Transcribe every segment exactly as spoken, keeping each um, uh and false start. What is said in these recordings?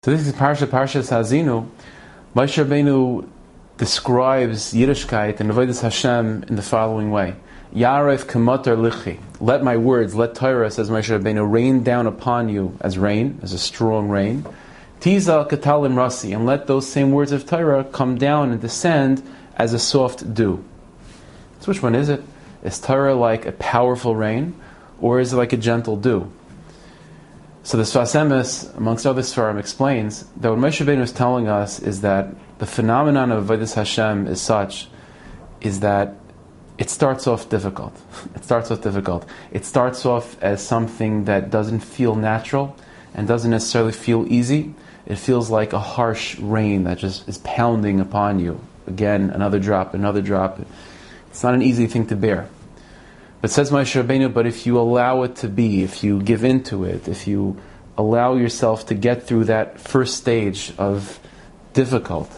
So this is Parsha Parshas Haazinu. Moshe Rabbeinu describes Yiddishkeit and Avodas Hashem in the following way: Yaref k'matar lichi. Let my words, let Torah, says Moshe Rabbeinu, rain down upon you as rain, as a strong rain. Tiza katalim rasi, and let those same words of Torah come down and descend as a soft dew. So which one is it? Is Torah like a powerful rain, or is it like a gentle dew? So the Sfas Emes, amongst other Sfarim, explains that what Moshe Rabbeinu is telling us is that the phenomenon of Avodas Hashem is such, is that it starts off difficult. It starts off difficult. It starts off as something that doesn't feel natural and doesn't necessarily feel easy. It feels like a harsh rain that just is pounding upon you. Again, another drop, another drop. It's not an easy thing to bear. But says Moshe Rabbeinu, but if you allow it to be, if you give into it, if you allow yourself to get through that first stage of difficult,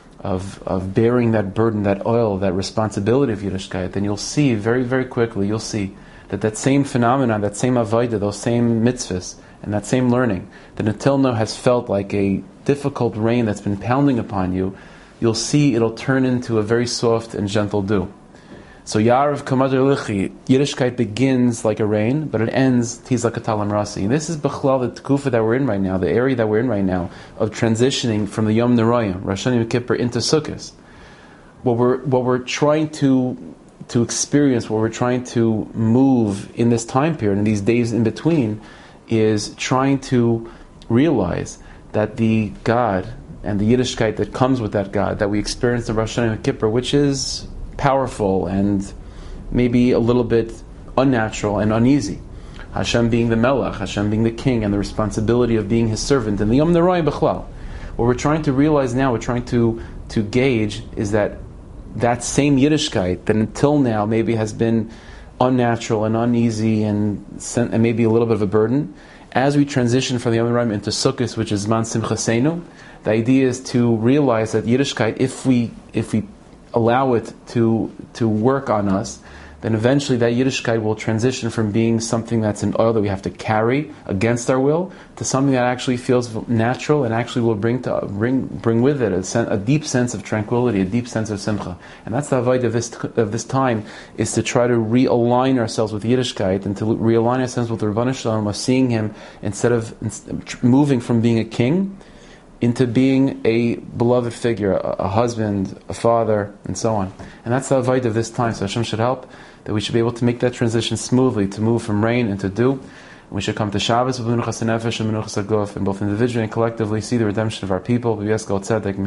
of of bearing that burden, that oil, that responsibility of Yiddishkeit, then you'll see very, very quickly, you'll see that that same phenomenon, that same avodah, those same mitzvahs, and that same learning, that until now has felt like a difficult rain that's been pounding upon you, you'll see it'll turn into a very soft and gentle dew. So Yarav Kamadir Lichi, Yiddishkeit begins like a rain, but it ends Tiza Katalam Rasi. And this is Bechlal, the Tekufa that we're in right now, the area that we're in right now, of transitioning from the Yom Neroyim, Rosh Hashanah Yom Kippur, into Sukkot. What we're what we're trying to to experience, what we're trying to move in this time period, in these days in between, is trying to realize that the God and the Yiddishkeit that comes with that God, that we experience in Rosh Hashanah Yom Kippur, which is powerful and maybe a little bit unnatural and uneasy. Hashem being the Melech, Hashem being the King, and the responsibility of being His servant, and the Yom Neroyim Bechlal. What we're trying to realize now, we're trying to to gauge, is that that same Yiddishkeit that until now maybe has been unnatural and uneasy and, and maybe a little bit of a burden, as we transition from the Yom Neroyim into Sukkot, which is Man Simchaseinu, the idea is to realize that Yiddishkeit, if we if we allow it to to work on us, then eventually that Yiddishkeit will transition from being something that's an oil that we have to carry against our will to something that actually feels natural and actually will bring to bring bring with it a, sen- a deep sense of tranquility, a deep sense of simcha. And that's the avodah of this of this time, is to try to realign ourselves with Yiddishkeit and to realign ourselves with the Rebbeinu Shalom, of seeing Him instead of moving from being a king into being a beloved figure, a, a husband, a father, and so on. And that's the avodah of this time. So Hashem should help that we should be able to make that transition smoothly, to move from rain into dew. And we should come to Shabbos with Menuchas Nefesh and Menuchas Aguf, and both individually and collectively see the redemption of our people. Amen. Thank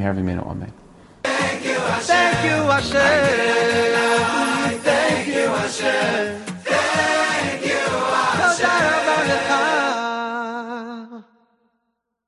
you, Hashem. Thank you, Hashem. Thank you, Hashem.